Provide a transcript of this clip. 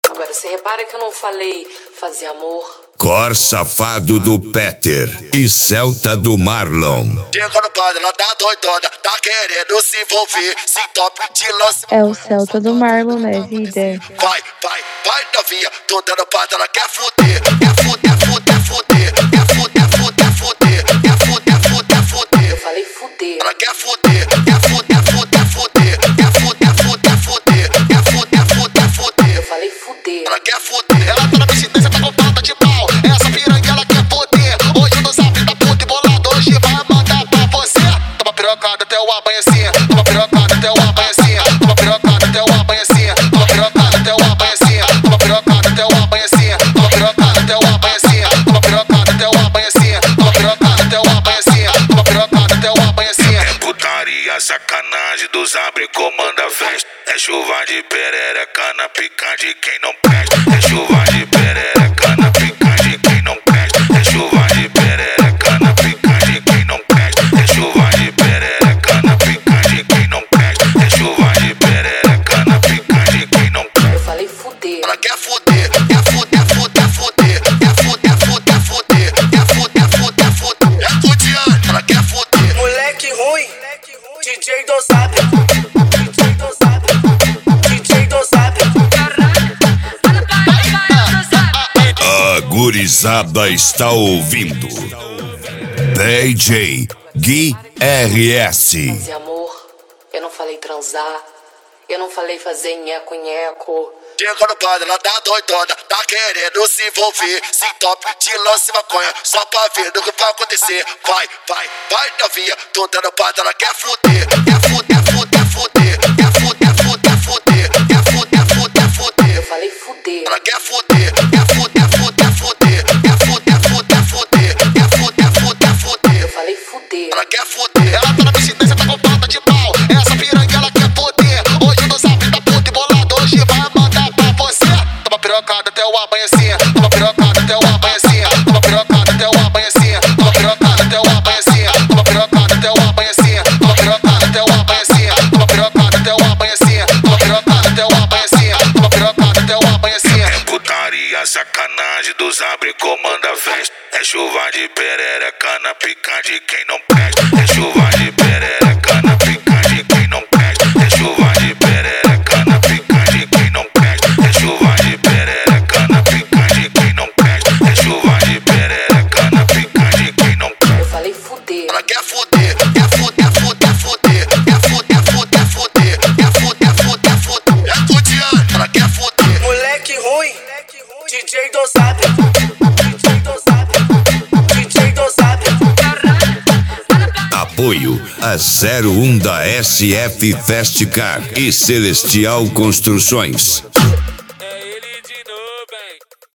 Agora, você repara que eu não falei fazer amor? Cor safado do Peter e Celta do Marlon. Chega no padre, ela tá doidona, tá querendo se envolver, se top de lance. É o Celta do Marlon, né, vida? Vai, novinha, tô dando padre, ela quer fuder, quer fuder, fuder, fuder, quer fuder, fuder, fuder, quer fuder, fuder, fuder. Eu falei fuder. Ela quer fuder, quer fuder, fuder, fuder, quer fuder, fuder, fuder, quer fuder, fuder, fuder. Eu falei fuder. Ela quer fuder, ela tá na bexideira, tá com falta de pau. Essa piranha ela quer poder. Hoje no zap tá puto e bolado, hoje vai mandar pra você. Toma pirocada até o amanhecer, toma pirocada até o amanhecer, toma pirocada até o amanhecer, toma pirocada até o amanhecer, toma pirocada até o amanhecer, toma pirocada até o amanhecer, toma pirocada até o amanhecer, toma pirocada até o amanhecer, toma pirocada até o amanhecer. É putaria, sacanagem dos abre comanda a festa. É chuva de perereca na pica de quem não presta. É chuva de perereca na pica de quem não presta. É chuva de perereca na pica de quem não presta. É chuva de perereca na pica de quem não presta. É chuva de perereca na pica de quem não presta. Eu falei fuder. Ela quer fuder, quer fuder, fuder, fuder, quer fuder, fuder, fuder, quer fuder, fuder, fuder. É fudiante, ela quer fuder. Moleque ruim, DJ dosado, DJ dosado, DJ dosado. A gurizada está ouvindo DJ Gui RS. Fazer amor. Eu não falei transar. Eu não falei fazer nheco-nheco. Chega no padre, ela tá doidona, tá querendo se envolver, se top de lance maconha, só pra ver do que vai acontecer. Vai novinha, tô dando padre, ela quer fuder, quer fuder, fuder, fuder, quer fuder, fuder, fuder, quer fuder, fuder, fuder. Eu falei fuder. Ela quer fuder, quer fuder, fuder, fuder, quer fuder, fuder, fuder, quer fuder, fuder, fuder. Eu falei fuder. Ela quer fuder, ela tá na bexideira, tá com falta de pau. Essa piranha ela quer poder. Hoje no zap tá puto e bolado, hoje vai mandar pra você. Toma pirocada até o amanhecer, toma pirocada até o amanhecer, toma pirocada até o amanhecer, toma pirocada até o amanhecer, toma pirocada até o amanhecer, toma pirocada até o amanhecer, toma pirocada até o amanhecer, toma pirocada até o amanhecer, toma pirocada até o amanhecer. É putaria, sacanagem dos abre comanda a festa. É chuva de perereca na pica de quem não presta. É chuva de perereca na pica de quem não presta. É chuva de perereca na pica de quem não presta. É chuva de perereca na pica de quem não presta. É chuva de perereca na pica de quem não presta. Eu falei fuder. Ela quer fuder, quer fuder, fuder, fuder, quer fuder, fuder, fuder, quer fuder, fuder, fuder. É fudiante, ela quer fuder. Moleque ruim, DJ dosado, DJ dosado, DJ dosado. Apoio a 01 da SF Festcar e Celestial Construções.